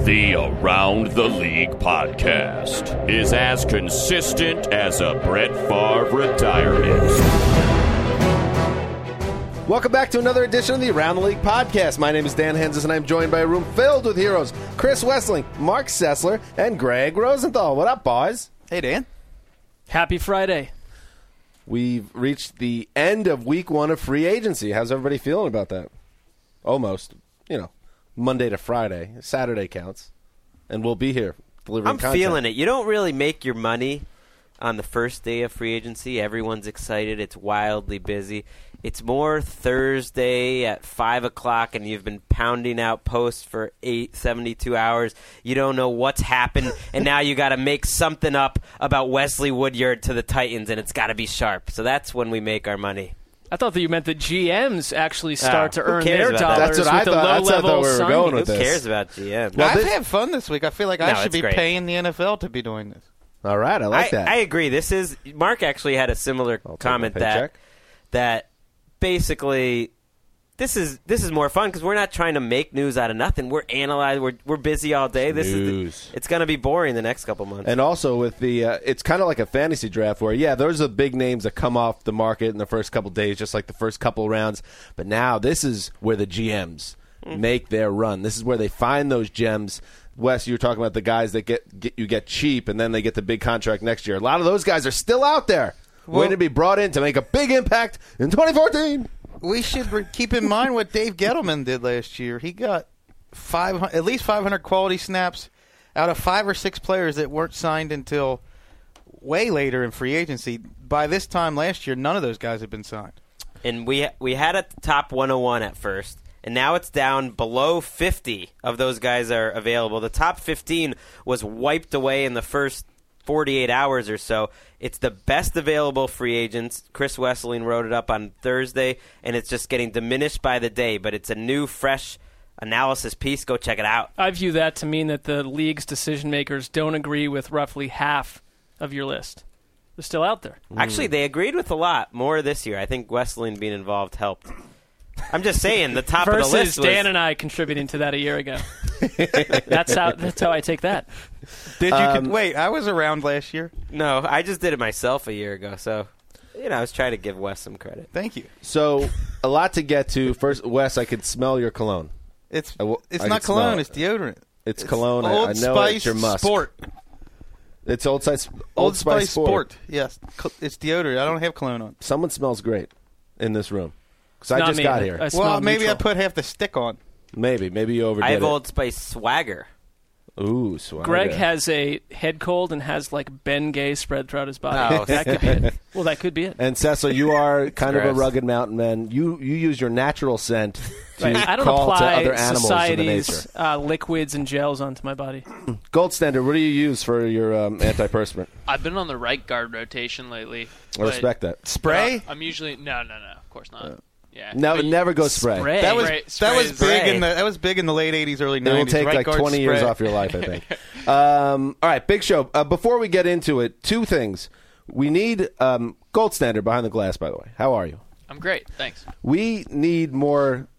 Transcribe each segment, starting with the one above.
The Around the League podcast is as consistent as a Brett Favre retirement. Welcome back to another edition of the Around the League podcast. My name is Dan Henzis, and I'm joined by a room filled with heroes. Chris Wessling, Mark Sessler, and Greg Rosenthal. What up, boys? Hey, Dan. Happy Friday. We've reached the end of week one of free agency. How's everybody feeling about that? Almost. Monday to Friday. Saturday counts. And we'll be here delivering content. I'm feeling it. You don't really make your money on the first day of free agency. Everyone's excited. It's wildly busy. It's more Thursday at 5 o'clock, and you've been pounding out posts for 72 hours. You don't know what's happened, and now you got to make something up about Wesley Woodyard to the Titans, and it's got to be sharp. So that's when we make our money. I thought that you meant that GMs actually start to earn cares their about dollars that? That's what I with the thought. That's what I low-level thought we were signing. going with Who this. cares about GM? Well, I've had fun this week. I feel like I should be great. paying the NFL to be doing this. All right, I like that. I agree. Mark actually had a similar comment that basically this is more fun because we're not trying to make news out of nothing. We're analyzing. We're busy all day. It's going to be boring the next couple months. And also with the, it's kind of like a fantasy draft where, those are the big names that come off the market in the first couple days, just like the first couple rounds. But now this is where the GMs make their run. This is where they find those gems. Wes, you were talking about the guys that get cheap and then they get the big contract next year. A lot of those guys are still out there waiting to be brought in to make a big impact in 2014. We should keep in mind what Dave Gettleman did last year. He got at least 500 quality snaps out of 5 or 6 players that weren't signed until way later in free agency. By this time last year, none of those guys had been signed. And we had a top 101 at first, and now it's down below 50 of those guys are available. The top 15 was wiped away in the first 48 hours or so. It's the best available free agents. Chris Wessling wrote it up on Thursday, and it's just getting diminished by the day, but it's a new, fresh analysis piece. Go check it out. I view that to mean that the league's decision makers don't agree with roughly half of your list. They're still out there. Actually, they agreed with a lot more this year. I think Wessling being involved helped. I'm just saying, the top of the list versus was... Dan and I contributing to that a year ago. That's how I take that. Did you wait? I was around last year. No, I just did it myself a year ago. So, I was trying to give Wes some credit. Thank you. So, a lot to get to. First, Wes, I could smell your cologne. It's I not cologne. It's deodorant. It's cologne. Old I know Spice it's your musk. Sport. It's Old Spice Sport. Yes, it's deodorant. I don't have cologne on. Someone smells great in this room because I just got here. Well, maybe I put half the stick on. Maybe you overdid it. I have Old Spice Swagger. Ooh, Swagger. Greg has a head cold and has like Ben Gay spread throughout his body. Oh. That could be it. Well, that could be it. And Cecil, you are kind of a gross. rugged mountain man. You use your natural scent to I don't call to apply other animals in the nature. society's liquids and gels onto my body. Gold Standard, what do you use for your antiperspirant? I've been on the right guard rotation lately. I respect that. Spray? I'm usually no, of course not. Yeah, No, But never go spray. That was Spray. That was big in the late '80s, early '90s. It will take right like guard 20 years spray. off your life, I think. All right, big show. Before we get into it, 2 things. We need Gold Standard behind the glass, by the way. How are you? I'm great, thanks. We need more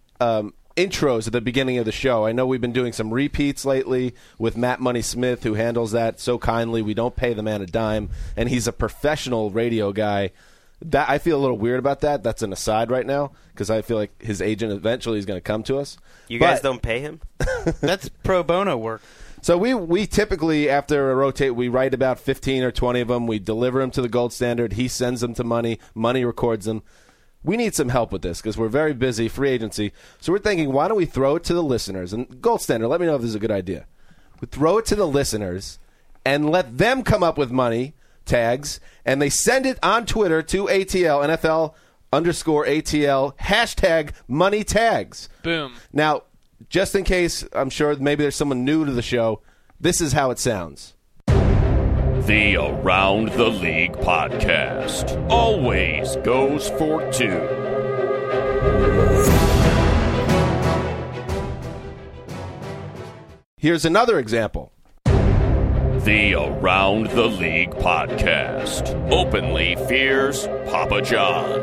intros at the beginning of the show. I know we've been doing some repeats lately with Matt Money Smith, who handles that so kindly. We don't pay the man a dime, and he's a professional radio guy. That I feel a little weird about that. That's an aside right now because I feel like his agent eventually is going to come to us. You guys don't pay him? That's pro bono work. So we typically, after a rotate, we write about 15 or 20 of them. We deliver them to the Gold Standard. He sends them to Money. Money records them. We need some help with this because we're very busy, free agency. So we're thinking, why don't we throw it to the listeners? And Gold Standard, let me know if this is a good idea. We throw it to the listeners and let them come up with money tags, and they send it on Twitter to ATL, NFL_ATL, hashtag money tags. Boom. Now, just in case, I'm sure maybe there's someone new to the show, this is how it sounds. The Around the League podcast always goes for 2. Here's another example. The Around the League podcast openly fears Papa John.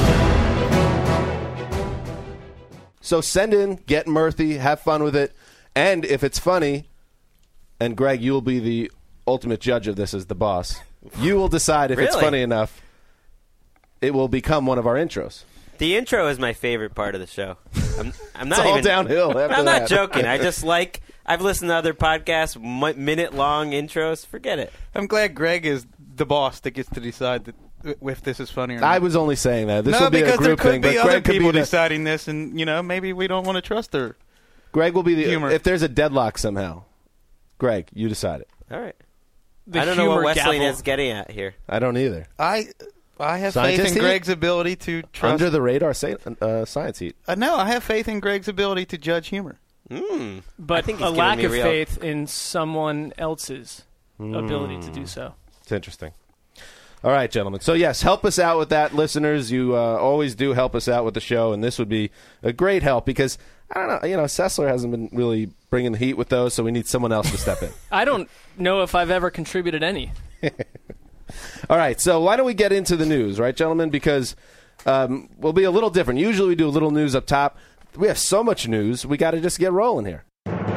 So send in, get Murthy, have fun with it. And if it's funny, and Greg, you will be the ultimate judge of this as the boss. You will decide if it's Really? funny enough. It will become one of our intros. The intro is my favorite part of the show. I'm not It's all even downhill after I'm that. not joking. I just like. I've listened to other podcasts, minute-long intros. Forget it. I'm glad Greg is the boss that gets to decide if this is funny or not. I was only saying that. This no, will be because a there group could thing, be but other Greg could people be the, deciding this, and maybe we don't want to trust her. Greg will be the Humor. if there's a deadlock somehow. Greg, you decide it. All right. The I don't know what humor Wesley gavel. is getting at here. I don't either. I have Scientist faith in heat? Greg's ability to trust. Under the radar science heat. No, I have faith in Greg's ability to judge humor. I But think he's a giving lack me of real- faith in someone else's ability to do so. It's interesting. All right, gentlemen. So, yes, help us out with that, listeners. You always do help us out with the show, and this would be a great help because, I don't know, Sessler hasn't been really bringing the heat with those, so we need someone else to step in. I don't know if I've ever contributed any. All right, so why don't we get into the news, right, gentlemen? Because we'll be a little different. Usually we do a little news up top. We have so much news, we got to just get rolling here.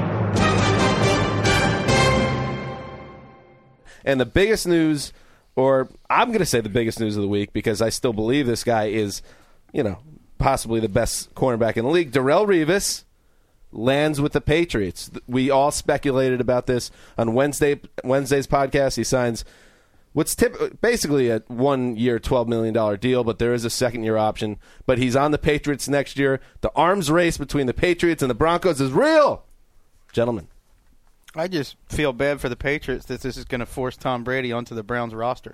And the biggest news, or I'm going to say the biggest news of the week because I still believe this guy is, possibly the best cornerback in the league. Darrelle Revis lands with the Patriots. We all speculated about this on Wednesday's podcast. He signs what's basically a 1 year, $12 million deal, but there is a second-year option. But he's on the Patriots next year. The arms race between the Patriots and the Broncos is real. Gentlemen. I just feel bad for the Patriots that this is going to force Tom Brady onto the Browns roster.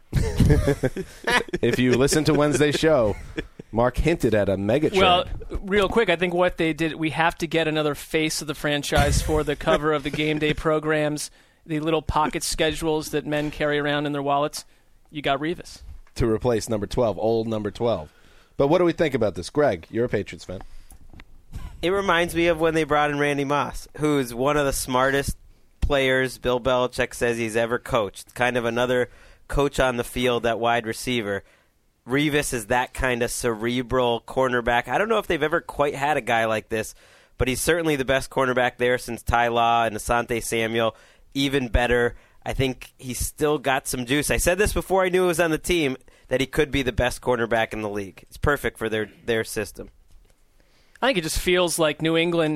If you listen to Wednesday's show, Mark hinted at a mega trade. Well, real quick, I think what they did, we have to get another face of the franchise for the cover of the game day programs, the little pocket schedules that men carry around in their wallets. You got Revis. To replace number 12, old number 12. But what do we think about this? Greg, you're a Patriots fan. It reminds me of when they brought in Randy Moss, who's one of the smartest players Bill Belichick says he's ever coached. Kind of another coach on the field at wide receiver. Revis is that kind of cerebral cornerback. I don't know if they've ever quite had a guy like this, but he's certainly the best cornerback there since Ty Law and Asante Samuel. Even better, I think he's still got some juice. I said this before I knew he was on the team, that he could be the best cornerback in the league. It's perfect for their system. I think it just feels like New England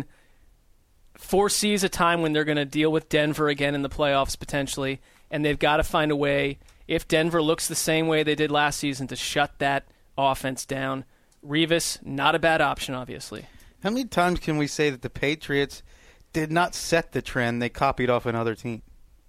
foresees a time when they're going to deal with Denver again in the playoffs potentially, and they've got to find a way, if Denver looks the same way they did last season, to shut that offense down. Revis, not a bad option, obviously. How many times can we say that the Patriots did not set the trend? They copied off another team.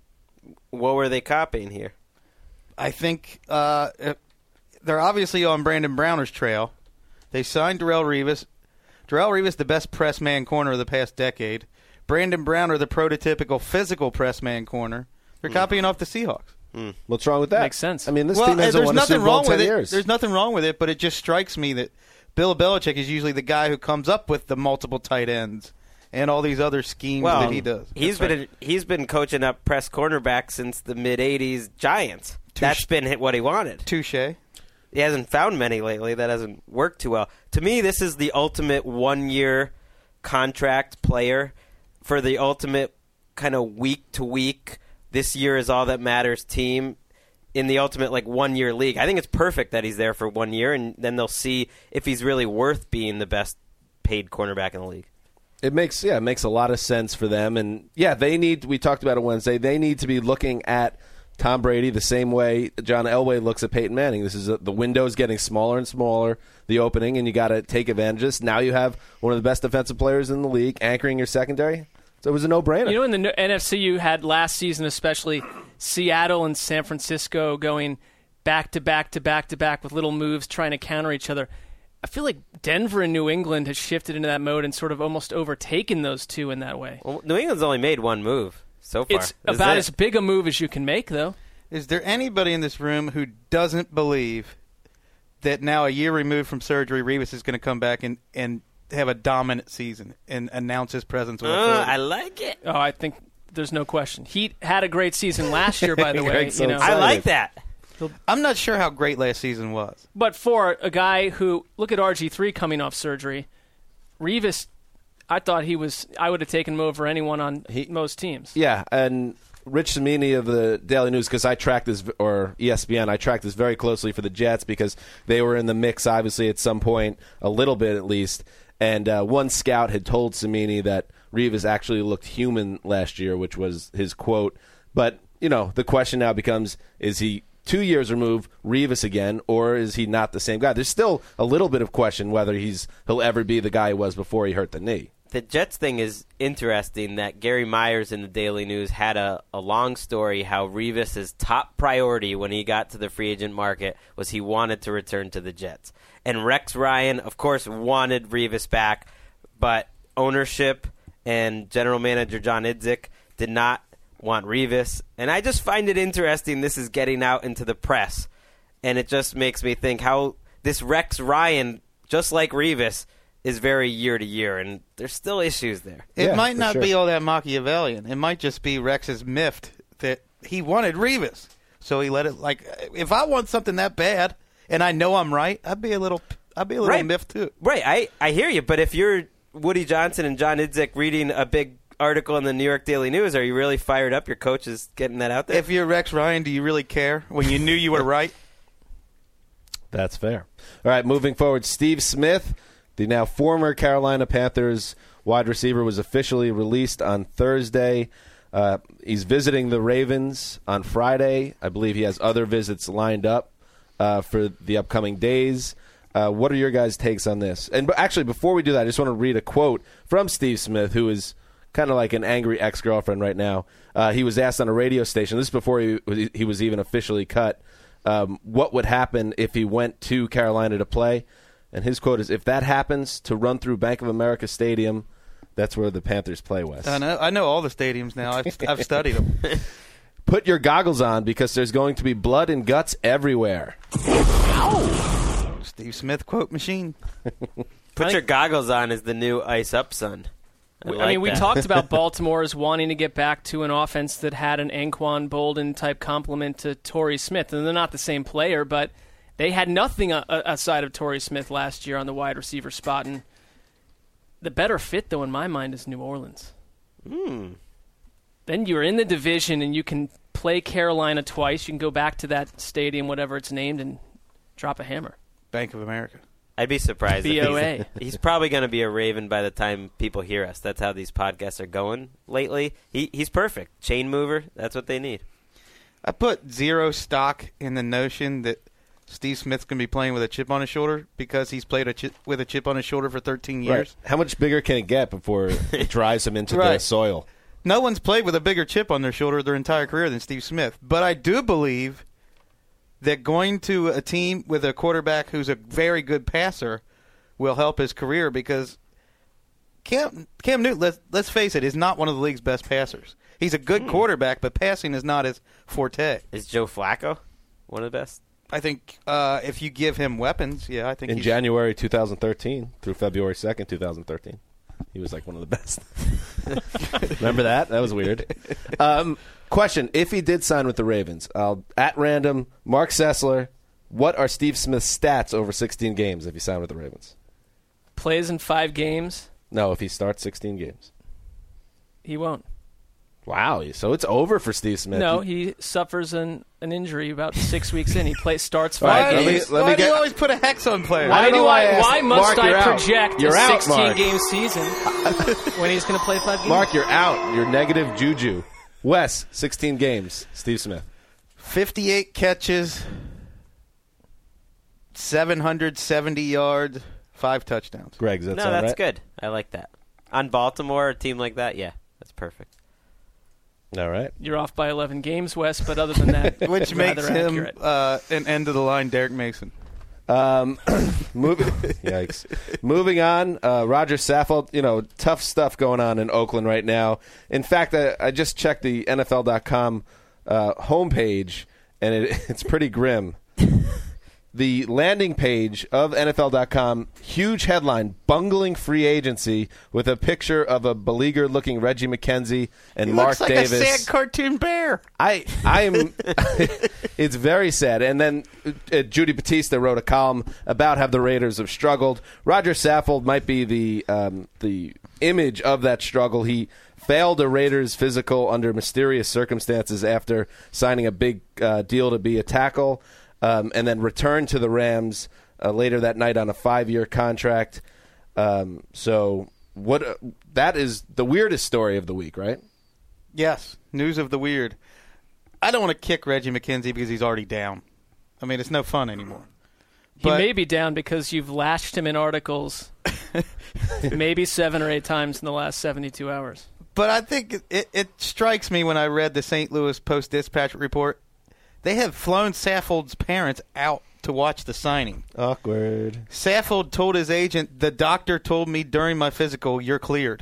What were they copying here? I think they're obviously on Brandon Browner's trail. They signed Darrelle Revis. Darrelle Revis, the best press man corner of the past decade. Brandon Browner, the prototypical physical press man corner. They're copying off the Seahawks. What's wrong with that? Makes sense. I mean, this team hasn't won a Super Bowl in 10 years. There's nothing wrong with it, but it just strikes me that Bill Belichick is usually the guy who comes up with the multiple tight ends and all these other schemes that he does. He's been coaching up press cornerback since the mid-'80s Giants. That's been what he wanted. Touche. He hasn't found many lately. That hasn't worked too well. To me, this is the ultimate one-year contract player for the ultimate kind of week-to-week, this year is all that matters team in the ultimate 1 year league. I think it's perfect that he's there for 1 year, and then they'll see if he's really worth being the best paid cornerback in the league. It makes a lot of sense for them, and we talked about it Wednesday, they need to be looking at Tom Brady the same way John Elway looks at Peyton Manning. This is the window's getting smaller and smaller, the opening, and you got to take advantage of this. Now you have one of the best defensive players in the league anchoring your secondary. So it was a no-brainer. In the NFC, you had last season, especially Seattle and San Francisco going back to back to back to back with little moves trying to counter each other. I feel like Denver and New England has shifted into that mode and sort of almost overtaken those two in that way. Well, New England's only made one move so far. It's about as big a move as you can make, though. Is there anybody in this room who doesn't believe that now, a year removed from surgery, Revis is going to come back and have a dominant season and announce his presence with authority? I like it. Oh, I think there's no question. He had a great season last year, by the way. Greg's so excited. I like that. I'm not sure how great last season was. But for a guy who, look at RG3 coming off surgery, Revis I thought I would have taken him over anyone on most teams. Yeah, and Rich Cimini of the Daily News, because I tracked this, or ESPN, I tracked this very closely for the Jets because they were in the mix, obviously, at some point, a little bit at least. And one scout had told Cimini that Rivas actually looked human last year, which was his quote. But, the question now becomes, is he 2 years removed, Rivas again, or is he not the same guy? There's still a little bit of question whether he'll ever be the guy he was before he hurt the knee. The Jets thing is interesting that Gary Myers in the Daily News had a long story how Rivas' top priority when he got to the free agent market was he wanted to return to the Jets. And Rex Ryan, of course, wanted Rivas back, but ownership and general manager John Idzik did not want Rivas. And I just find it interesting this is getting out into the press. And it just makes me think how this Rex Ryan, just like Rivas, is very year to year, and there's still issues there. It might not be all that Machiavellian. It might just be Rex's miffed that he wanted Rivas, so he let it. Like, if I want something that bad, and I know I'm right, I'd be a little right. miffed too. Right, I hear you, but if you're Woody Johnson and John Idzik reading a big article in the New York Daily News, are you really fired up? Your coach is getting that out there? If you're Rex Ryan, do you really care when you knew you were right? That's fair. All right, moving forward, Steve Smith, the now former Carolina Panthers wide receiver, was officially released on Thursday. He's visiting the Ravens on Friday. I believe he has other visits lined up for the upcoming days. What are your guys' takes on this? And actually, before we do that, I just want to read a quote from Steve Smith, who is kind of like an angry ex-girlfriend right now. He was asked on a radio station, this is before he was even officially cut, what would happen if he went to Carolina to play. And his quote is, "If that happens, to run through Bank of America Stadium, that's where the Panthers play, Wes." I know all the stadiums now. I've studied them. Put your goggles on because there's going to be blood and guts everywhere. Steve Smith quote machine. Put your goggles on is the new Ice Up son. We talked about Baltimore's wanting to get back to an offense that had an Anquan Bolden type complement to Torrey Smith. And they're not the same player, but they had nothing aside of Torrey Smith last year on the wide receiver spot. And the better fit, though, in my mind, is New Orleans. Then you're in the division and you can play Carolina twice. You can go back to that stadium, whatever it's named, and drop a hammer. Bank of America. I'd be surprised. BOA. He's probably going to be a Raven by the time people hear us. That's how these podcasts are going lately. He's perfect. Chain mover. That's what they need. I put zero stock in the notion that Steve Smith's going to be playing with a chip on his shoulder because he's played with a chip on his shoulder for 13 years. Right. How much bigger can it get before it drives him into the soil? No one's played with a bigger chip on their shoulder their entire career than Steve Smith. But I do believe that going to a team with a quarterback who's a very good passer will help his career because Cam Newton, let's face it, is not one of the league's best passers. He's a good quarterback, but passing is not his forte. Is Joe Flacco one of the best? I think if you give him weapons, I think in January 2013 through February 2nd, 2013. He was like one of the best. Remember that? That was weird. Question, if he did sign with the Ravens, at random, Mark Sessler, what are Steve Smith's stats over 16 games if he signed with the Ravens? Plays in 5 games. No, if he starts 16 games. He won't. Wow, so it's over for Steve Smith. No, he suffers an injury about 6 weeks in. He starts 5 games. Why do you always put a hex on players? Why must Mark, I project you're a out, 16-game season when he's going to play 5 games? Mark, you're out. You're negative juju. Wes, 16 games. Steve Smith. 58 catches, 770 yards, 5 touchdowns. Greg, does that No, sound that's right? good. I like that. On Baltimore, a team like that, yeah, that's perfect. All right. You're off by 11 games, Wes, but other than that, Which makes rather him accurate. an end-of-the-line Derek Mason. Yikes. Moving on, Roger Saffold, tough stuff going on in Oakland right now. In fact, I just checked the NFL.com homepage, and it's pretty grim. The landing page of NFL.com, huge headline, bungling free agency, with a picture of a beleaguered-looking Reggie McKenzie and Mark looks like Davis. a sad cartoon bear. I'm. It's very sad. And then Judy Batista wrote a column about how the Raiders have struggled. Roger Saffold might be the image of that struggle. He failed a Raiders physical under mysterious circumstances after signing a big deal to be a tackle, and then returned to the Rams later that night on a 5-year contract. So that is the weirdest story of the week, right? Yes, news of the weird. I don't want to kick Reggie McKenzie because he's already down. I mean, it's no fun anymore. He may be down because you've lashed him in articles maybe 7 or 8 times in the last 72 hours. But I think it strikes me when I read the St. Louis Post-Dispatch report, they have flown Saffold's parents out to watch the signing. Awkward. Saffold told his agent, the doctor told me during my physical, you're cleared.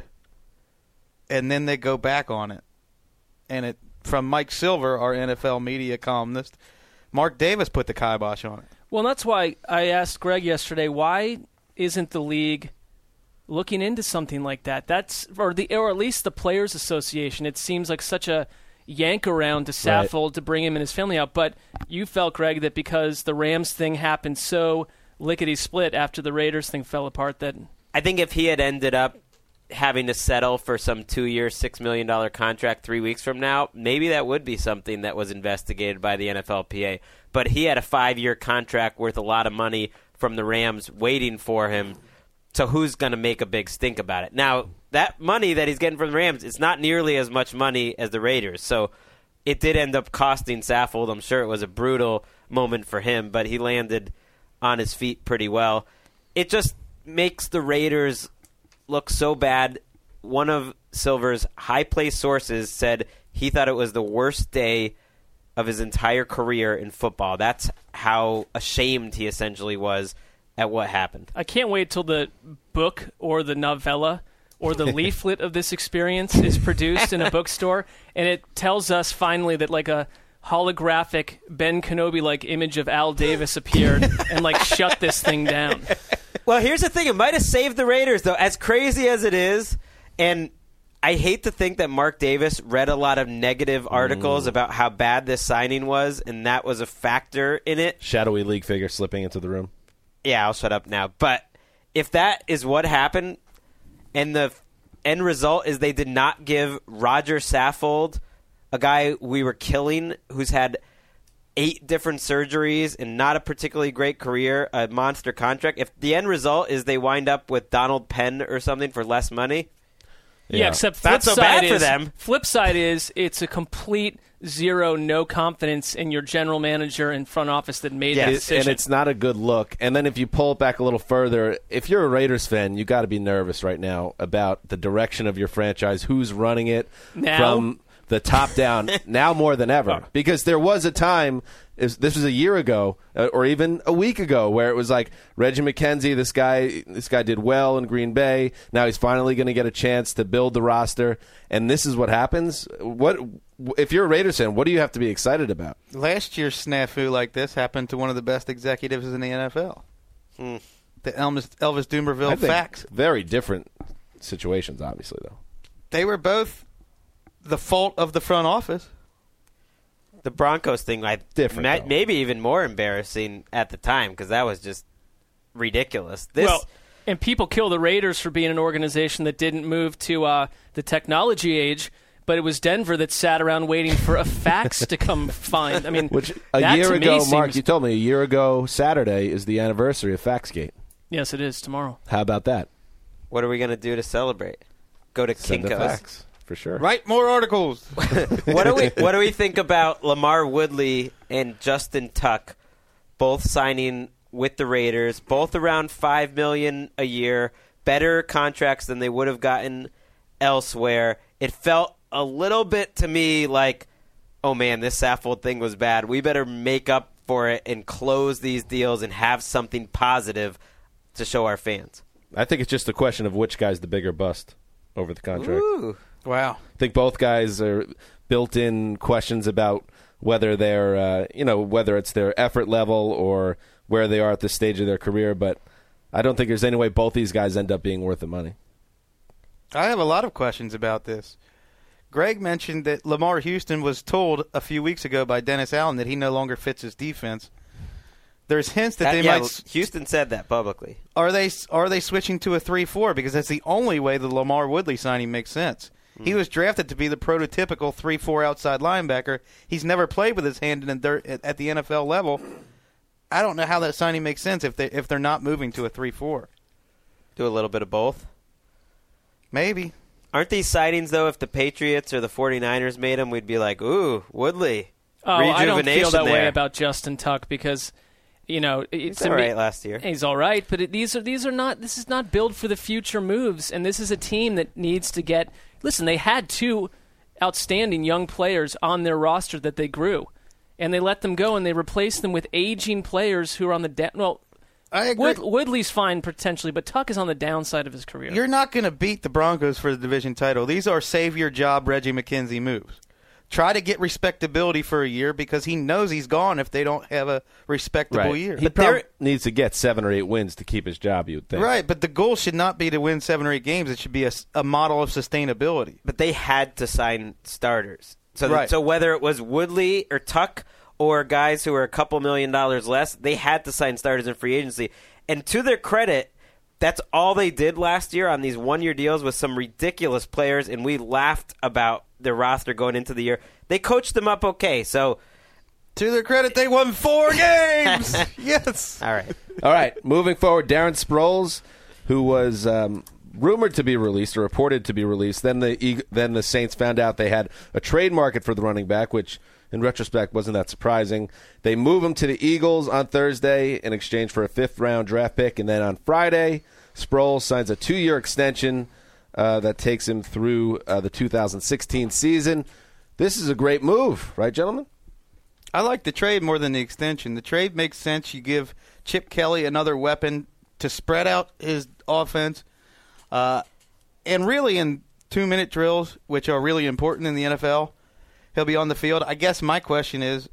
And then they go back on it. And from Mike Silver, our NFL media columnist, Mark Davis put the kibosh on it. Well, that's why I asked Greg yesterday, why isn't the league looking into something like that? Or at least the Players Association. It seems like such a yank around to Saffold to bring him and his family out. But you felt, Greg, that because the Rams thing happened so lickety-split after the Raiders thing fell apart, that I think if he had ended up having to settle for some 2-year, $6 million contract 3 weeks from now, maybe that would be something that was investigated by the NFLPA. But he had a 5-year contract worth a lot of money from the Rams waiting for him. So who's going to make a big stink about it? Now, that money that he's getting from the Rams, it's not nearly as much money as the Raiders. So it did end up costing Saffold. I'm sure it was a brutal moment for him, but he landed on his feet pretty well. It just makes the Raiders look so bad. One of Silver's high-placed sources said he thought it was the worst day of his entire career in football. That's how ashamed he essentially was at what happened. I can't wait till the book or the novella or the leaflet of this experience is produced in a bookstore, and it tells us finally that like a holographic Ben Kenobi-like image of Al Davis appeared and like shut this thing down. Well, here's the thing. It might have saved the Raiders, though. As crazy as it is, and I hate to think that Mark Davis read a lot of negative articles about how bad this signing was, and that was a factor in it. Shadowy league figure slipping into the room. Yeah, I'll shut up now. But if that is what happened, and the end result is they did not give Roger Saffold, a guy we were killing, who's had 8 different surgeries and not a particularly great career, a monster contract. If the end result is they wind up with Donald Penn or something for less money, yeah, except not so bad for them. Flip side is it's a complete zero, no confidence in your general manager and front office that made that decision. And it's not a good look. And then if you pull it back a little further, if you're a Raiders fan, you got to be nervous right now about the direction of your franchise, who's running it from the top down, now more than ever. Because there was a time, this was a year ago, or even a week ago, where it was like, Reggie McKenzie, this guy did well in Green Bay. Now he's finally going to get a chance to build the roster. And this is what happens. If you're a Raiders fan, what do you have to be excited about? Last year's snafu like this happened to one of the best executives in the NFL. The Elvis Dumervil facts. Very different situations, obviously, though. They were both the fault of the front office. the Broncos thing, Different, maybe even more embarrassing at the time because that was just ridiculous. And people kill the Raiders for being an organization that didn't move to the technology age, but it was Denver that sat around waiting for a fax to come find. I mean, which a year ago, Mark, you told me a year ago Saturday is the anniversary of Faxgate. Yes, it is tomorrow. How about that? What are we going to do to celebrate? Go to Send Kinko's. a fax, for sure. Write more articles. What do we think about Lamar Woodley and Justin Tuck both signing with the Raiders, both around $5 million a year, better contracts than they would have gotten elsewhere? It felt a little bit to me like, oh man, this Saffold thing was bad. We better make up for it and close these deals and have something positive to show our fans. I think it's just a question of which guy's the bigger bust over the contract. Ooh. Wow. I think both guys are built-in questions about whether they're, whether it's their effort level or where they are at this stage of their career. But I don't think there's any way both these guys end up being worth the money. I have a lot of questions about this. Greg mentioned that Lamar Houston was told a few weeks ago by Dennis Allen that he no longer fits his defense. There's hints that they yeah, might. Houston said that publicly. Are they switching to a 3-4? Because that's the only way the Lamar Woodley signing makes sense. He was drafted to be the prototypical 3-4 outside linebacker. He's never played with his hand in the dirt at the NFL level. I don't know how that signing makes sense if they're not moving to a 3-4. Do a little bit of both. Maybe. Aren't these signings, though, if the Patriots or the 49ers made them, we'd be like, ooh, Woodley. Oh, I don't feel that way there. about Justin Tuck because, He's all right last year. He's all right, but these are not. This is not built for the future moves, and this is a team that needs to get. Listen, they had 2 outstanding young players on their roster that they grew, and they let them go, and they replaced them with aging players who are on the well. I agree. Woodley's fine potentially, but Tuck is on the downside of his career. You're not going to beat the Broncos for the division title. These are save-your-job Reggie McKenzie moves. Try to get respectability for a year because he knows he's gone if they don't have a respectable year. He probably needs to get 7 or 8 wins to keep his job, you would think. Right, but the goal should not be to win 7 or 8 games. It should be a model of sustainability. But they had to sign starters. So, Right. So whether it was Woodley or Tuck or guys who were a couple $1 million less, they had to sign starters in free agency. And to their credit, that's all they did last year on these one-year deals with some ridiculous players, and we laughed about their roster going into the year. They coached them up okay, so... To their credit, they won 4 games! Yes! All right. All right, moving forward, Darren Sproles, who was rumored to be released or reported to be released. Then the Saints found out they had a trade market for the running back, which in retrospect wasn't that surprising. They move him to the Eagles on Thursday in exchange for a 5th-round draft pick. And then on Friday, Sproles signs a 2-year extension that takes him through the 2016 season. This is a great move, right, gentlemen? I like the trade more than the extension. The trade makes sense. You give Chip Kelly another weapon to spread out his offense. And really in 2-minute drills, which are really important in the NFL, he'll be on the field. I guess my question is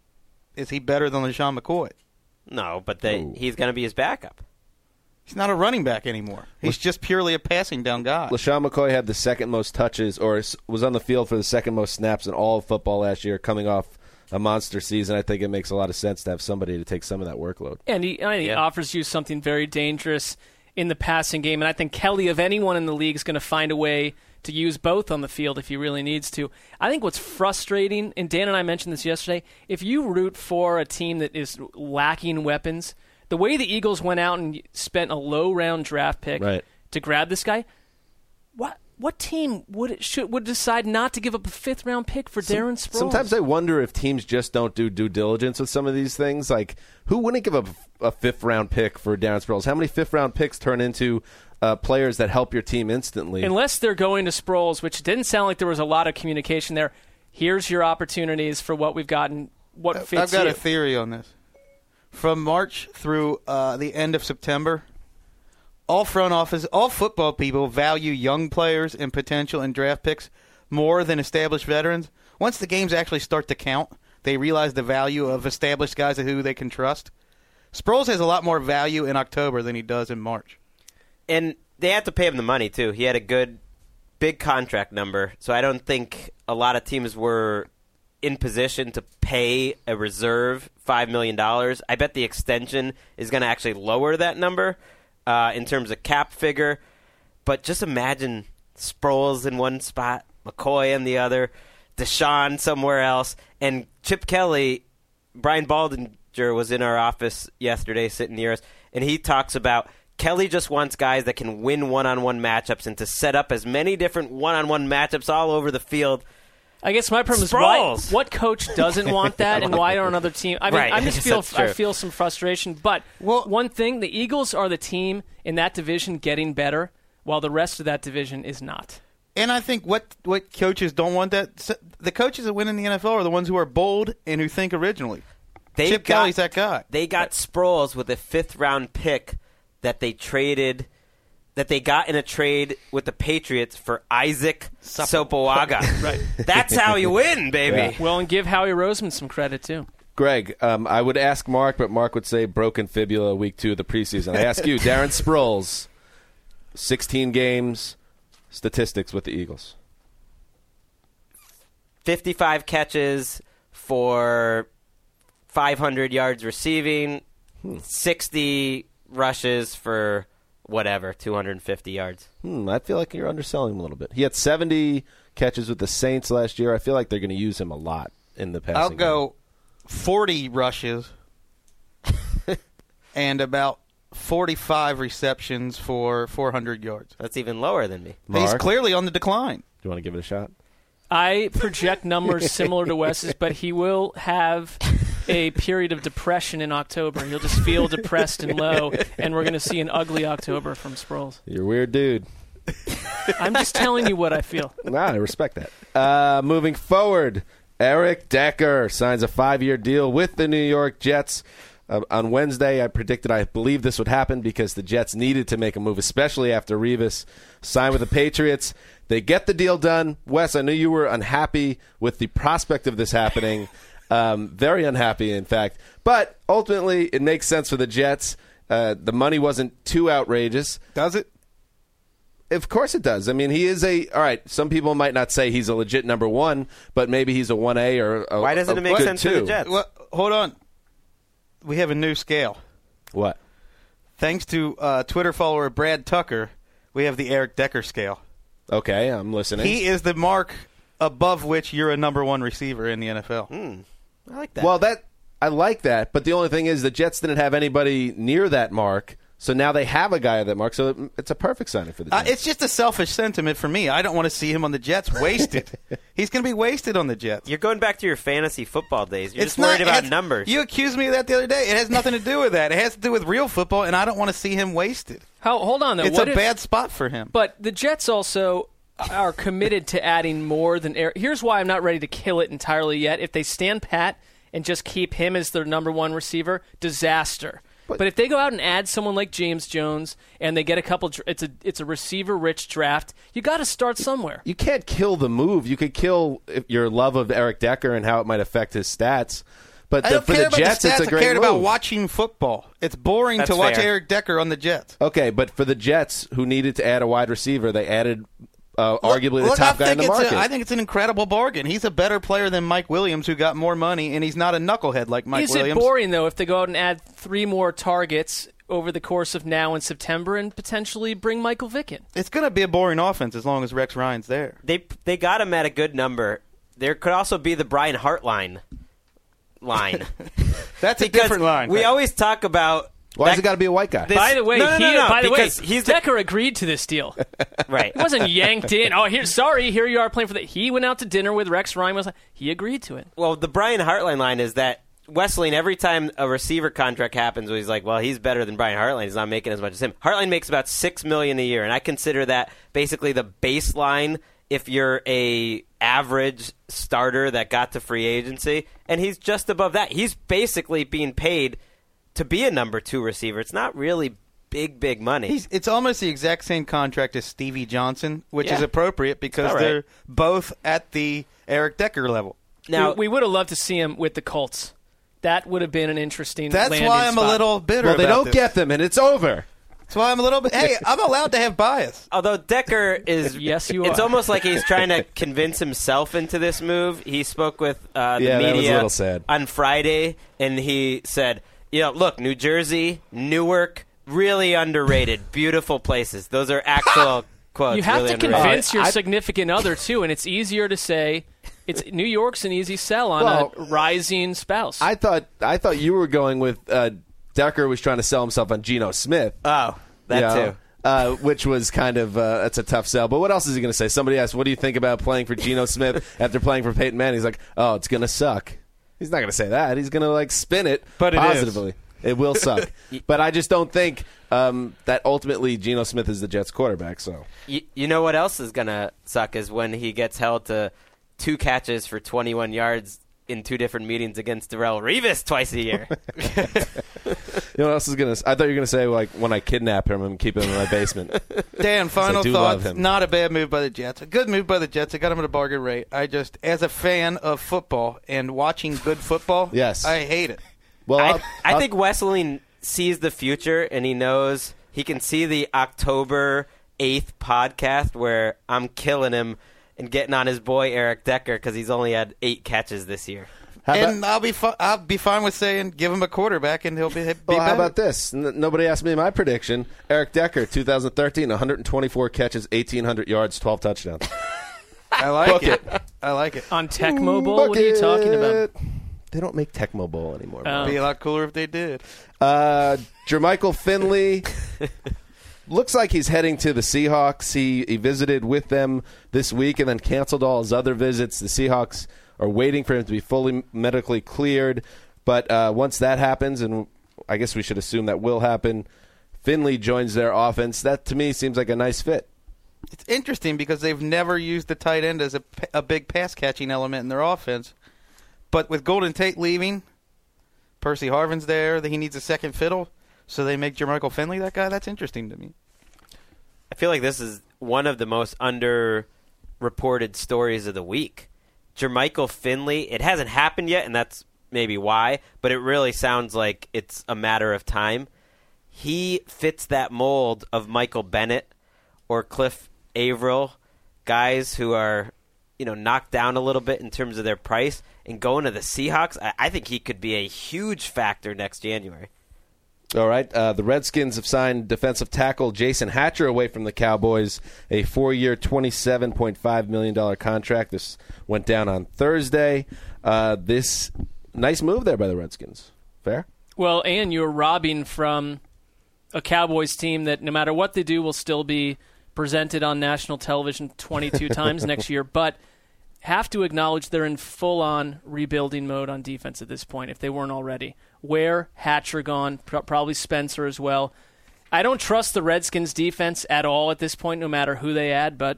he better than LaShawn McCoy? No, but he's going to be his backup. He's not a running back anymore. He's just purely a passing down guy. LaShawn McCoy had the second most touches, or was on the field for the second most snaps in all of football last year, coming off a monster season. I think it makes a lot of sense to have somebody to take some of that workload. And he offers you something very dangerous in the passing game. And I think Kelly, of anyone in the league, is going to find a way to use both on the field if he really needs to. I think what's frustrating, and Dan and I mentioned this yesterday, if you root for a team that is lacking weapons, the way the Eagles went out and spent a low-round draft pick to grab this guy, what team would decide not to give up a 5th-round pick for Darren Sproles? Sometimes I wonder if teams just don't do due diligence with some of these things. Like, who wouldn't give up a 5th-round pick for Darren Sproles? How many 5th-round picks turn into players that help your team instantly? Unless they're going to Sproles, which didn't sound like there was a lot of communication there. Here's your opportunities for what we've gotten, what fits you. I've got a theory on this. From March through the end of September, all front office, all football people value young players and potential and draft picks more than established veterans. Once the games actually start to count, they realize the value of established guys who they can trust. Sproles has a lot more value in October than he does in March. And they have to pay him the money, too. He had a good, big contract number, so I don't think a lot of teams were in position to pay a reserve $5 million. I bet the extension is going to actually lower that number in terms of cap figure. But just imagine Sproles in one spot, McCoy in the other, Deshaun somewhere else, and Chip Kelly. Brian Baldinger was in our office yesterday sitting near us, and he talks about Kelly just wants guys that can win one-on-one matchups and to set up as many different one-on-one matchups all over the field. I guess my problem is what coach doesn't want that, and why don't other teams? I mean, Right. I feel some frustration. But one thing, the Eagles are the team in that division getting better, while the rest of that division is not. And I think what coaches don't want that. The coaches that win in the NFL are the ones who are bold and who think originally. Chip Kelly's that guy. They got Sproles with a 5th-round pick that they traded. That they got in a trade with the Patriots for Isaac Sopoaga. Right. That's how you win, baby. Yeah. Well, and give Howie Roseman some credit, too. Greg, I would ask Mark, but Mark would say broken fibula week 2 of the preseason. I ask you, Darren Sproles, 16 games, statistics with the Eagles. 55 catches for 500 yards receiving, 60 rushes for whatever, 250 yards. I feel like you're underselling him a little bit. He had 70 catches with the Saints last year. I feel like they're going to use him a lot in the passing I'll game. go 40 rushes and about 45 receptions for 400 yards. That's even lower than me. He's Mark? clearly on the decline. Do you want to give it a shot? I project numbers similar to Wes's, but he will have a period of depression in October. He'll just feel depressed and low, and we're going to see an ugly October from Sproles. You're a weird dude. I'm just telling you what I feel. Nah, I respect that. Moving forward, Eric Decker signs a 5-year deal with the New York Jets. On Wednesday, I predicted I believe this would happen because the Jets needed to make a move, especially after Revis signed with the Patriots. They get the deal done. Wes, I knew you were unhappy with the prospect of this happening. Very unhappy, in fact. But ultimately, it makes sense for the Jets. The money wasn't too outrageous. Does it? Of course it does. I mean, he is all right, some people might not say he's a legit number one, but maybe he's a 1A or a Why doesn't it make good sense two. for the Jets? Well, hold on. We have a new scale. What? Thanks to Twitter follower Brad Tucker, we have the Eric Decker scale. Okay, I'm listening. He is the mark above which you're a number one receiver in the NFL. I like that. Well, I like that, but the only thing is the Jets didn't have anybody near that mark, so now they have a guy at that mark, so it's a perfect signing for the Jets. It's just a selfish sentiment for me. I don't want to see him on the Jets wasted. He's going to be wasted on the Jets. You're going back to your fantasy football days. You're just worried about numbers. You accused me of that the other day. It has nothing to do with that. It has to do with real football, and I don't want to see him wasted. Hold on, though. It's a bad spot for him. But the Jets also are committed to adding more than Eric. Here's why I'm not ready to kill it entirely yet. If they stand pat and just keep him as their number one receiver, disaster. But if they go out and add someone like James Jones and they get a couple, it's a receiver-rich draft. You got to start somewhere. You can't kill the move. You could kill your love of Eric Decker and how it might affect his stats. But I don't for care the about Jets, the stats. it's a great I cared move. about watching football. It's boring That's to watch fair. Eric Decker on the Jets. Okay, but for the Jets, who needed to add a wide receiver, they added arguably the top guy in the market. I think it's an incredible bargain. He's a better player than Mike Williams, who got more money, and he's not a knucklehead like Mike Williams. Is it boring, though, if they go out and add 3 more targets over the course of now and September and potentially bring Michael Vick in? It's going to be a boring offense as long as Rex Ryan's there. They got him at a good number. There could also be the Brian Hartline line. That's a Because different line. We always talk about. Why has it got to be a white guy? This- By the way, because he's the- Decker agreed to this deal. right. He wasn't yanked in. Oh, here you are playing for the. He went out to dinner with Rex Ryan. He agreed to it. Well, the Brian Hartline line is that Wesleyan, every time a receiver contract happens, he's like, well, he's better than Brian Hartline. He's not making as much as him. Hartline makes about $6 million a year, and I consider that basically the baseline if you're a average starter that got to free agency, and he's just above that. He's basically being paid to be a number 2 receiver. It's not really big money. It's almost the exact same contract as Stevie Johnson, which Yeah. is appropriate because All right. they're both at the Eric Decker level. Now, we would have loved to see him with the Colts. That would have been an interesting. That's landing why I'm spot. a little bitter. Well, they about don't this. get them, and it's over. That's why I'm a little bit. Hey, I'm allowed to have bias. although Decker is, Yes, you it's are. almost like he's trying to convince himself into this move. He spoke with the Yeah, media that was a little sad. on Friday, and he said, look, New Jersey, Newark, really underrated, beautiful places. Those are actual quotes. You have really to underrated. convince your significant other too, and it's easier to say. It's New York's an easy sell on a rising spouse. I thought you were going with Decker was trying to sell himself on Geno Smith. Oh, that too. Which was kind of that's a tough sell. But what else is he going to say? Somebody asked, "What do you think about playing for Geno Smith after playing for Peyton Manning?" He's like, "Oh, it's going to suck." He's not going to say that. He's going to spin it, But it positively. It will suck. But I just don't think that ultimately Geno Smith is the Jets quarterback. So You know what else is going to suck is when he gets held to 2 catches for 21 yards in 2 different meetings against Darrelle Revis twice a year. you know what else is going to? I thought you were going to say like when I kidnap him and keep him in my basement. Dan, final do love thoughts. him. Not a bad move by the Jets. A good move by the Jets. I got them at a bargain rate. I just, as a fan of football and watching good football, Yes. I hate it. Well, I think Wesleyan sees the future, and he knows he can see the October 8th podcast where I'm killing him and getting on his boy Eric Decker because he's only had 8 catches this year. And I'll be fine with saying give him a quarterback and he'll be Well, better. how about this? Nobody asked me my prediction. Eric Decker, 2013, 124 catches, 1,800 yards, 12 touchdowns. I like it. I like it. On Tecmo Bowl? What are you talking about? They don't make Tecmo Bowl anymore. It'd be a lot cooler if they did. Jermichael Finley looks like he's heading to the Seahawks. He visited with them this week and then canceled all his other visits. The Seahawks are waiting for him to be fully medically cleared. But once that happens, and I guess we should assume that will happen, Finley joins their offense. That, to me, seems like a nice fit. It's interesting because they've never used the tight end as a big pass-catching element in their offense. But with Golden Tate leaving, Percy Harvin's there, he needs a second fiddle, so they make Jermichael Finley that guy. That's interesting to me. I feel like this is one of the most underreported stories of the week. Jermichael Finley, it hasn't happened yet, and that's maybe why, but it really sounds like it's a matter of time. He fits that mold of Michael Bennett or Cliff Averill, guys who are, knocked down a little bit in terms of their price, and going to the Seahawks, I think he could be a huge factor next January. All right. The Redskins have signed defensive tackle Jason Hatcher away from the Cowboys, a 4-year, $27.5 million contract. This went down on Thursday. This nice move there by the Redskins. Fair? Well, and you're robbing from a Cowboys team that no matter what they do will still be presented on national television 22 times next year, but have to acknowledge they're in full-on rebuilding mode on defense at this point, if they weren't already. Ware, Hatcher gone, probably Spencer as well. I don't trust the Redskins' defense at all at this point, no matter who they add, but...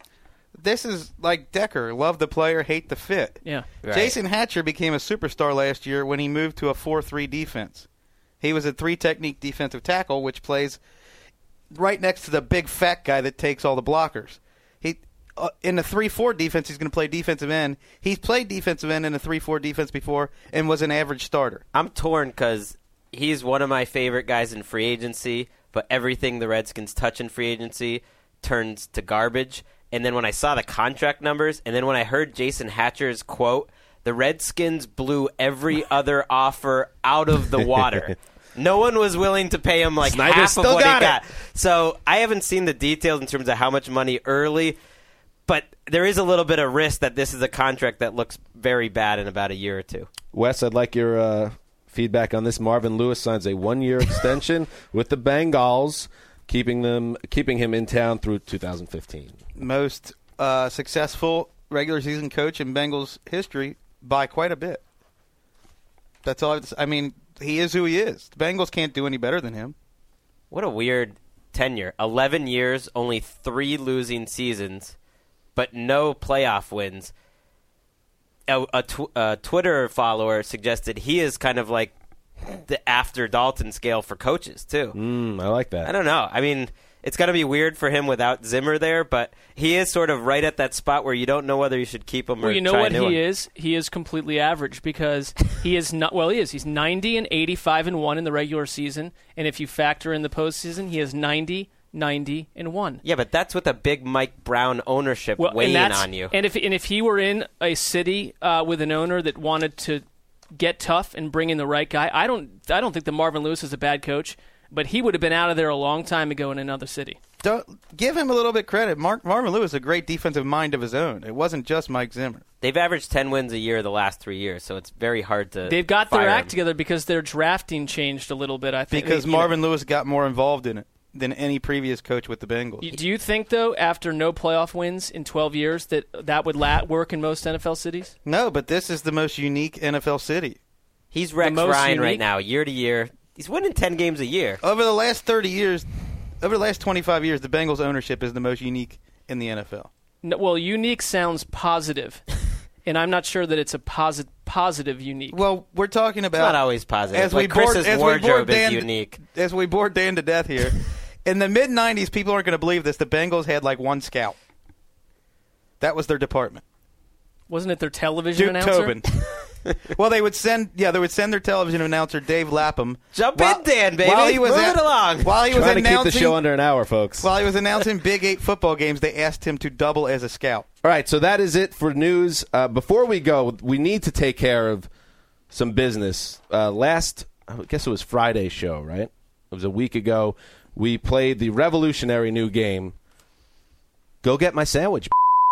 This is like Decker. Love the player, hate the fit. Yeah. Right. Jason Hatcher became a superstar last year when he moved to a 4-3 defense. He was a 3-technique defensive tackle, which plays right next to the big fat guy that takes all the blockers. In the 3-4 defense, he's going to play defensive end. He's played defensive end in a 3-4 defense before and was an average starter. I'm torn because he's one of my favorite guys in free agency, but everything the Redskins touch in free agency turns to garbage. And then when I saw the contract numbers, and then when I heard Jason Hatcher's quote, the Redskins blew every other offer out of the water. No one was willing to pay him Snyder half of still what got he got. So I haven't seen the details in terms of how much money early, but there is a little bit of risk that this is a contract that looks very bad in about a year or two. Wes, I'd like your feedback on this. Marvin Lewis signs a 1-year extension with the Bengals, keeping him in town through 2015. Most successful regular season coach in Bengals history by quite a bit. That's all. He is who he is. The Bengals can't do any better than him. What a weird tenure. 11 years, only 3 losing seasons, but no playoff wins. A Twitter follower suggested he is kind of like the after Dalton scale for coaches, too. I like that. I don't know. I mean, it's going to be weird for him without Zimmer there, but he is sort of right at that spot where you don't know whether you should keep him or you know try what a new one. he is? He is completely average because he is not. Well, he is. He's 90 and 85-1 in the regular season, and if you factor in the postseason, he is 90, 90 and 1. Yeah, but that's with a big Mike Brown ownership weighing on you. And if he were in a city with an owner that wanted to get tough and bring in the right guy, I don't think that Marvin Lewis is a bad coach. But he would have been out of there a long time ago in another city. Don't give him a little bit credit. Marvin Lewis is a great defensive mind of his own. It wasn't just Mike Zimmer. They've averaged 10 wins a year the last 3 years, so it's very hard to They've got their fire act him. together because their drafting changed a little bit, I think. Because Marvin Lewis got more involved in it than any previous coach with the Bengals. Do you think, though, after no playoff wins in 12 years, that would work in most NFL cities? No, but this is the most unique NFL city. He's Rex most Ryan right unique? now, year to year. He's winning 10 games a year. Over the last 30 years, over the last 25 years, the Bengals ownership is the most unique in the NFL. No, well, unique sounds positive, and I'm not sure that it's a positive unique. Well, we're talking about... It's not always positive. Chris's wardrobe is unique. As we bored Dan to death here, in the mid-'90s, people aren't going to believe this, the Bengals had like one scout. That was their department. Wasn't it their television Duke announcer? Tobin. Well, they would send their television announcer Dave Lapham. Jump in, Dan, baby. Move it along. While he was Trying to keep announcing the show under an hour, folks. While he was announcing Big 8 football games, they asked him to double as a scout. All right, so that is it for news. Before we go, we need to take care of some business. Last, I guess it was Friday's show, right? It was a week ago. We played the revolutionary new game, Go Get My Sandwich.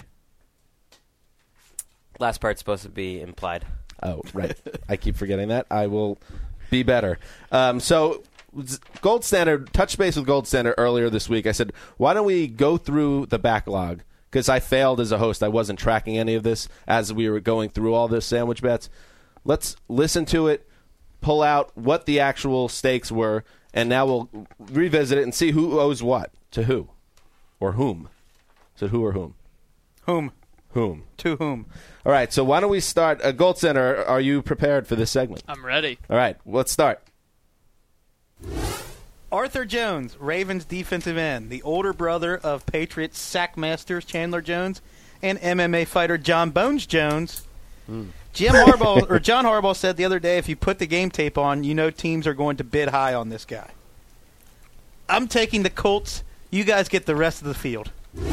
Last part's supposed to be implied. Oh, right. I keep forgetting that. I will be better. So Gold Standard, touch base with Gold Standard earlier this week. I said, why don't we go through the backlog? Because I failed as a host. I wasn't tracking any of this as we were going through all the sandwich bets. Let's listen to it, pull out what the actual stakes were, and now we'll revisit it and see who owes what to who or whom. Is it who or whom? Whom? Whom. To whom? All right, so why don't we start? Gold Center, are you prepared for this segment? I'm ready. All right, let's start. Arthur Jones, Ravens defensive end, the older brother of Patriots sack masters Chandler Jones and MMA fighter John Bones Jones. John Harbaugh said the other day, if you put the game tape on, you know teams are going to bid high on this guy. I'm taking the Colts. You guys get the rest of the field.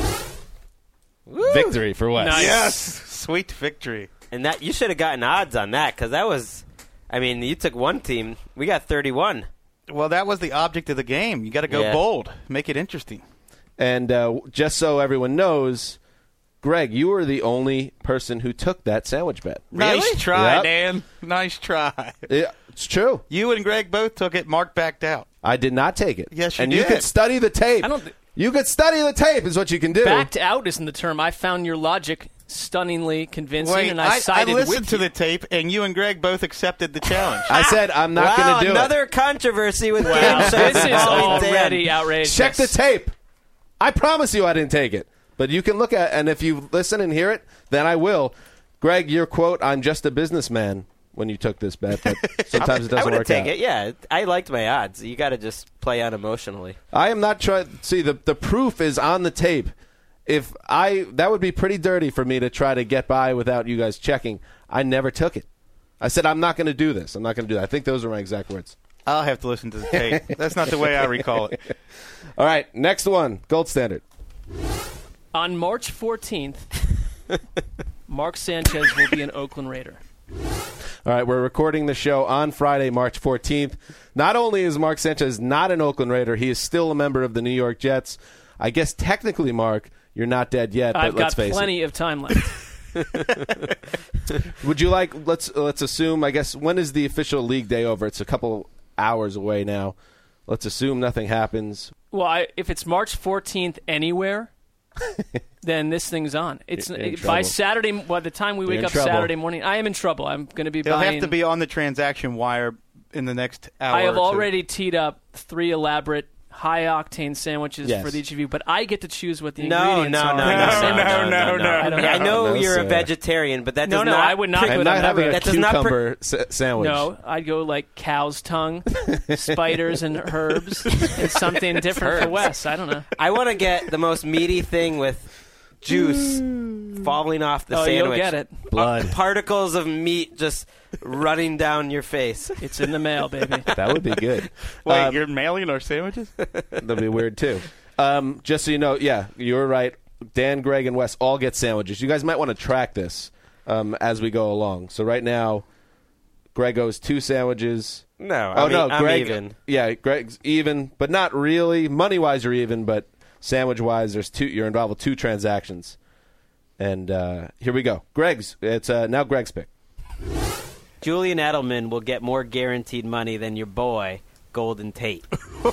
Woo! Victory for Wes. Nice. Yes, sweet victory. And that you should have gotten odds on that because that was, you took one team. We got 31. Well, that was the object of the game. You got to go bold, make it interesting. And just so everyone knows, Greg, you were the only person who took that sandwich bet. Nice try, Yep. Dan. Nice try. Yeah, it's true. You and Greg both took it. Mark backed out. I did not take it. Yes, you and did. you could study the tape. You could study the tape is what you can do. Backed out isn't the term. I found your logic stunningly convincing, and I sided listened with to you. the tape, and you and Greg both accepted the challenge. I said I'm not going to do Another controversy with Wow, game shows this is involving Dan. already outrageous. it. Check the tape. I promise you I didn't take it. But you can look at and if you listen and hear it, then I will. Greg, your quote, I'm just a businessman, when you took this bet, but sometimes it I doesn't would work take out. it. Yeah, I liked my odds. You got to just play unemotionally. I am not trying. See, the proof is on the tape. That would be pretty dirty for me to try to get by without you guys checking. I never took it. I said I'm not going to do this. I'm not going to do that. I think those are my exact words. I'll have to listen to the tape. That's not the way I recall it. All right, next one, Gold Standard. On March 14th, Mark Sanchez will be an Oakland Raider. All right, we're recording the show on Friday, March 14th. Not only is Mark Sanchez not an Oakland Raider, he is still a member of the New York Jets. I guess technically, Mark, you're not dead yet, but I've let's got face plenty of time left. Would you like, let's assume, I guess, when is the official league day over? It's a couple hours away now. Let's assume nothing happens. Well, if it's March 14th anywhere, then this thing's on. It's You're in by trouble. Saturday. By the time we You're wake in up trouble. Saturday morning, I am in trouble. I'm going to be It'll buying. have to be on the transaction wire in the next hour. I have or two. already teed up 3 elaborate high-octane sandwiches Yes. for each of you, but I get to choose what the No, ingredients no, are. no, in no, the sandwich. I know No, you're sir. a vegetarian, but that No, does no, not. I would not I'm go not down having a that does not cucumber sandwich. No, I'd go like cow's tongue, spiders and herbs, and something different for Wes. I don't know. I want to get the most meaty thing with juice falling off the Oh, sandwich. you'll get it. Blood. Particles of meat just running down your face. It's in the mail, baby. That would be good. Wait, you're mailing our sandwiches? That'd be weird, too. Just so you know, yeah, you're right. Dan, Greg, and Wes all get sandwiches. You guys might want to track this as we go along. So right now, Greg owes 2 sandwiches. No, I'm Greg, even. Yeah, Greg's even, but not really. Money-wise, you're even, but sandwich-wise, you're involved with 2 transactions. And here we go. It's now Greg's pick. Julian Edelman will get more guaranteed money than your boy, Golden Tate.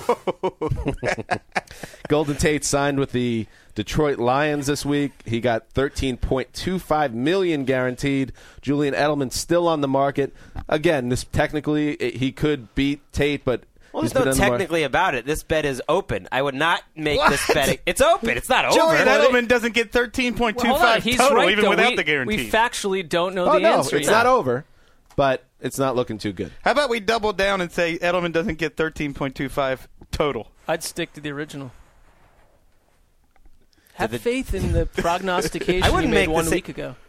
Golden Tate signed with the Detroit Lions this week. He got $13.25 million guaranteed. Julian Edelman still on the market. Again, this technically he could beat Tate, but Well, he's there's been no on the technically about it. This bet is open. I would not make this bet. It's open. It's not over. Julian Edelman doesn't get 13.25 Hold on, he's total, right, even though. without we, the guarantee. We factually don't know Oh the no, answer it's yet. not over, but it's not looking too good. How about we double down and say Edelman doesn't get 13.25 total? I'd stick to the original. Have faith in the prognostication I you wouldn't made make 1 the week ago.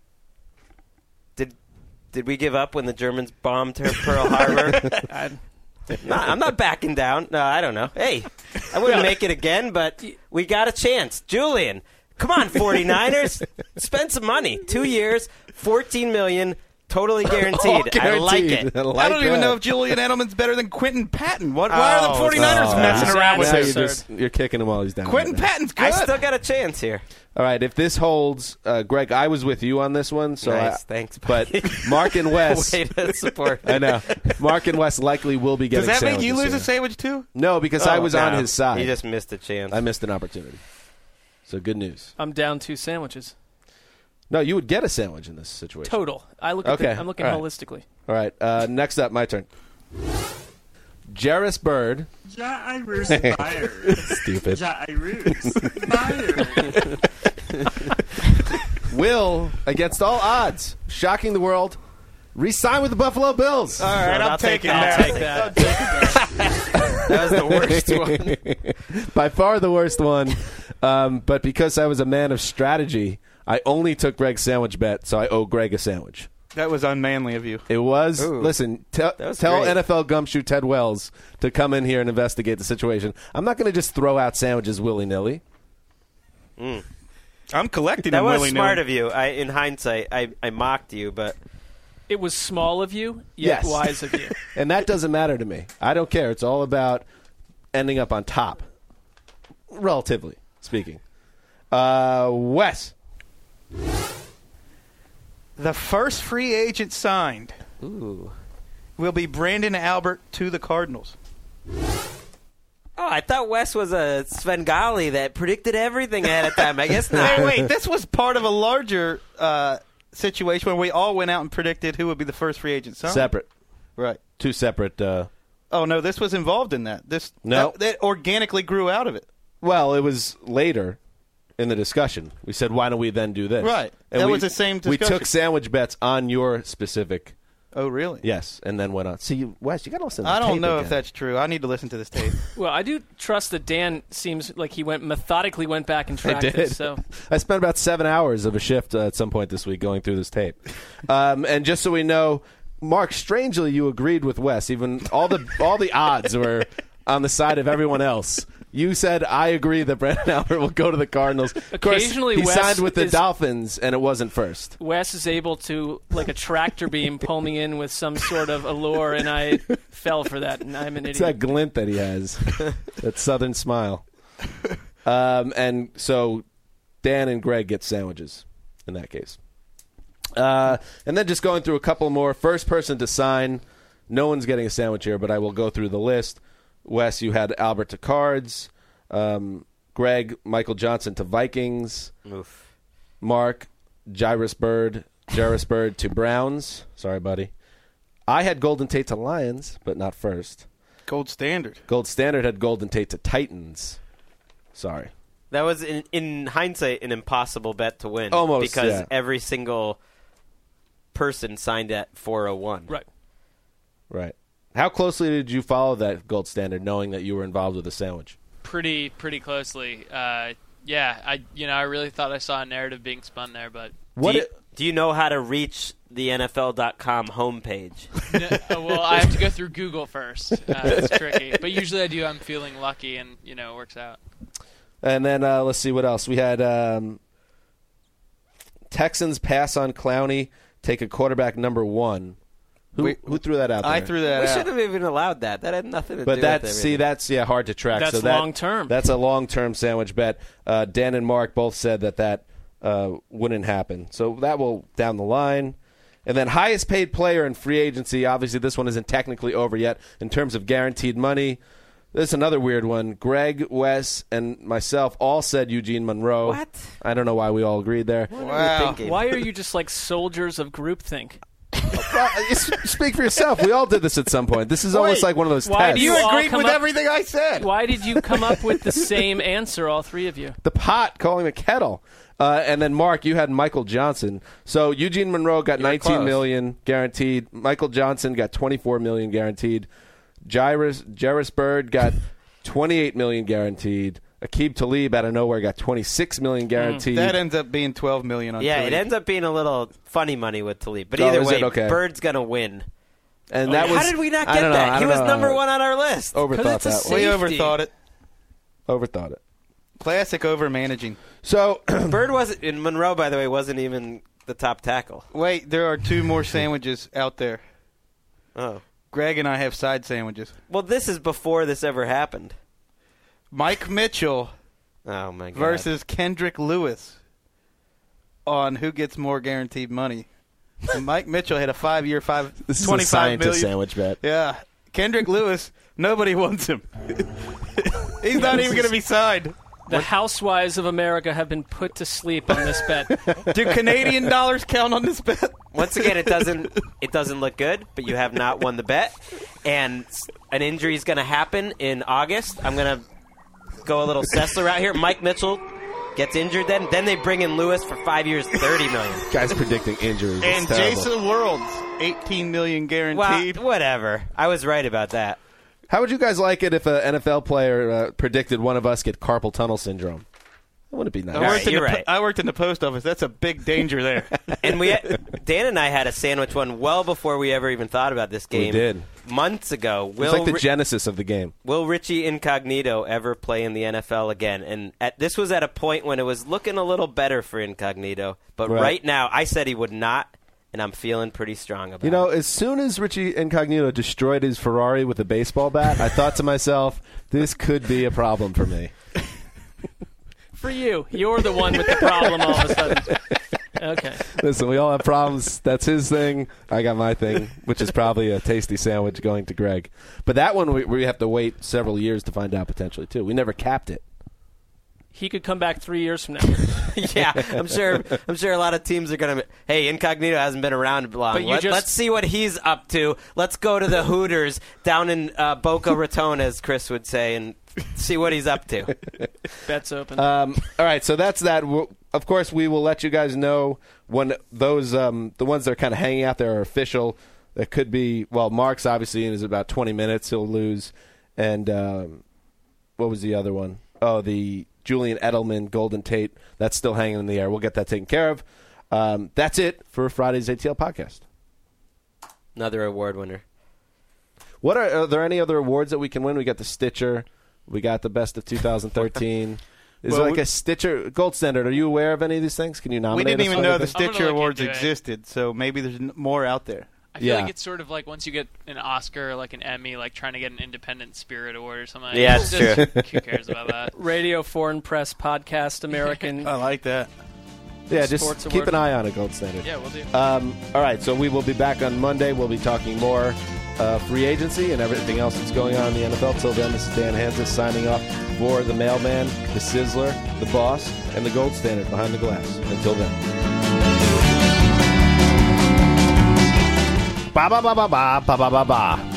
Did we give up when the Germans bombed Pearl Harbor? I'm not backing down. No, I don't know. Hey, I wouldn't make it again, but we got a chance. Julian, come on, 49ers. Spend some money. 2 years, $14 million, Totally guaranteed. I like it. I don't even know if Julian Edelman's better than Quentin Patton. Why are the 49ers messing around with Now this? you're kicking him while he's down. Quentin Patton's good. I still got a chance here. All right, if this holds, Greg, I was with you on this one. So Nice, thanks, But buddy. Mark and Wes, Way to support. I know. Mark and Wes likely will be Does getting that make you sandwiches lose a here. sandwich too? No, because I was on No, his side. He just missed a chance. I missed an opportunity. So good news. I'm down 2 sandwiches. No, you would get a sandwich in this situation. Total. I'm looking All right. holistically. All right, next up, my turn. Jarvis Bird. Jairus Byard. Stupid. Jairus Byard. Will, against all odds, shocking the world, re-sign with the Buffalo Bills. All right, I'll I'm take taking that. that. I'll take That was the worst one. By far the worst one. But because I was a man of strategy, I only took Greg's sandwich bet, so I owe Greg a sandwich. That was unmanly of you. It was. Ooh. Listen, tell was great. NFL gumshoe Ted Wells to come in here and investigate the situation. I'm not going to just throw out sandwiches willy-nilly. I'm collecting That them was willy-nilly. smart of you. In hindsight, I mocked you, but It was small of you, yet Yes. wise of you. And that doesn't matter to me. I don't care. It's all about ending up on top, relatively speaking. Wes. The first free agent signed will be Brandon Albert to the Cardinals. oh, I thought Wes was a Svengali that predicted everything ahead of time. I guess not. Hey, wait, this was part of a larger situation where we all went out and predicted who would be the first free agent signed. Separate. Right. Two separate. Oh, no, this was involved in that. No. That organically grew out of it. Well, it was later in the discussion. We said, why don't we then do this? Right. And That we- was the same We discussion. took sandwich bets on your specific. Oh, really? Yes, and then went on. See, Wes, you got to listen to the I don't tape know again. if that's true. I need to listen to this tape. Well, I do trust that Dan seems like he methodically went back and I tracked did. this. So I spent about 7 hours of a shift at some point this week going through this tape. And just so we know, Mark, strangely, you agreed with Wes. Even all the odds were on the side of everyone else. You said, I agree that Brandon Albert will go to the Cardinals. Of course, Occasionally, he Wes signed with the is- Dolphins, and it wasn't first. Wes is able to, like a tractor beam, pull me in with some sort of allure, and I fell for that, and I'm an It's that idiot. glint that he has, that southern smile. And so Dan and Greg get sandwiches in that case. And then just going through a couple more. First person to sign. No one's getting a sandwich here, but I will go through the list. Wes, you had Albert to Cards. Greg, Michael Johnson to Vikings. Oof. Mark, Jairus Bird to Browns. Sorry, buddy. I had Golden Tate to Lions, but not first. Gold standard. Gold Standard had Golden Tate to Titans. Sorry. That was, in hindsight, an impossible bet to win. Almost, because yeah. every single person signed at 401. Right. Right. How closely did you follow that Gold Standard, knowing that you were involved with the sandwich? Pretty closely. Yeah, I really thought I saw a narrative being spun there, but Do you know how to reach the NFL.com homepage? well, I have to go through Google first. It's tricky, but usually I do. I'm feeling lucky, and it works out. And then let's see what else. We had Texans pass on Clowney, take a quarterback number 1. Who threw that out there? I threw that We out. should have even allowed that. That had nothing to But do that's with everything. that's hard to track. That's so that, long-term. That's a long-term sandwich bet. Dan and Mark both said that wouldn't happen. So that will down the line. And then highest paid player in free agency. Obviously, this one isn't technically over yet in terms of guaranteed money. This is another weird one. Greg, Wes, and myself all said Eugene Monroe. What? I don't know why we all agreed there. What are Wow. you thinking? Why are you just like soldiers of groupthink? Well, speak for yourself. We all did this at some point. This is almost like one of those Why tests. do You You all agreed come with up- everything I said. Why did you come up with the same answer, all three of you? The pot calling the kettle. And then, Mark, you had Michael Johnson. So Eugene Monroe got were $19 close. million guaranteed. Michael Johnson got $24 million guaranteed. Jairus Bird got $28 million guaranteed. Aqib Talib out of nowhere got $26 million guaranteed. That ends up being $12 million on Yeah, Talib. it ends up being a little funny money with Talib. But Oh, either is way, it? Okay. Bird's going to win. And that was, How did we not I get don't know, I that? He don't was know. number 1 on our list. Overthought it's a that one. We safety. overthought it. Overthought it. Classic over managing. So Bird wasn't, and Monroe, by the way, wasn't even the top tackle. Wait, there are 2 more sandwiches out there. Oh. Greg and I have side sandwiches. Well, this is before this ever happened. Mike Mitchell Oh, my God. versus Kendrick Lewis on who gets more guaranteed money. And Mike Mitchell had a 5-year, This is a 25 scientist million. sandwich bet. Yeah. Kendrick Lewis, nobody wants him. He's not even going to be signed. The housewives of America have been put to sleep on this bet. Do Canadian dollars count on this bet? Once again, it doesn't look good, but you have not won the bet, and an injury is going to happen in August. I'm going to go a little Sessler out here. Mike Mitchell gets injured, then they bring in Lewis for 5 years, $30 million. Guys predicting injuries. And It's terrible. Jason Worlds, $18 million guaranteed. Well, whatever. I was right about that. How would you guys like it if an NFL player predicted one of us get carpal tunnel syndrome? Wouldn't it be nice? All right, you're right. I worked in the post office. That's a big danger there. And Dan and I had a sandwich one well before we ever even thought about this game. We did. Months ago. It's like the genesis of the game. Will Richie Incognito ever play in the NFL again? And this was at a point when it was looking a little better for Incognito. But right now, I said he would not, and I'm feeling pretty strong about it. You know, as soon as Richie Incognito destroyed his Ferrari with a baseball bat, I thought to myself, this could be a problem for me. For you. You're the one with the problem all of a sudden. Okay. Listen, we all have problems. That's his thing. I got my thing, which is probably a tasty sandwich going to Greg. But that one, we have to wait several years to find out potentially, too. We never capped it. He could come back 3 years from now. Yeah, I'm sure a lot of teams are going to. Hey, Incognito hasn't been around long. Let's see what he's up to. Let's go to the Hooters down in Boca Raton, as Chris would say, and see what he's up to. Bet's open. All right, so that's that. Of course, we will let you guys know when those the ones that are kind of hanging out there are official. That could be, well, Mark's obviously in is about 20 minutes. He'll lose. And what was the other one? Oh, the Julian Edelman, Golden Tate. That's still hanging in the air. We'll get that taken care of. That's it for Friday's ATL podcast. Another award winner. What are there any other awards that we can win? We got the Stitcher. We got the Best of 2013. Is Well, it like a Stitcher Gold Standard? Are you aware of any of these things? Can you We nominate? didn't us even for know the anything? I'm gonna Stitcher look Awards into it. existed, so maybe there's more out there. I feel Yeah. like it's sort of like once you get an Oscar, like an Emmy, like trying to get an Independent Spirit Award or something. Yeah, It's it's just, who cares about that? Radio Foreign Press Podcast American. I like that. Yeah, just Sports keep Award. an eye on it, Gold Standard. Yeah, we'll do. All right, so we will be back on Monday. We'll be talking more free agency and everything else that's going on in the NFL. Till then, this is Dan Hansis signing off for the Mailman, the Sizzler, the Boss, and the Gold Standard behind the glass. Until then. Ba ba ba ba ba ba ba ba ba.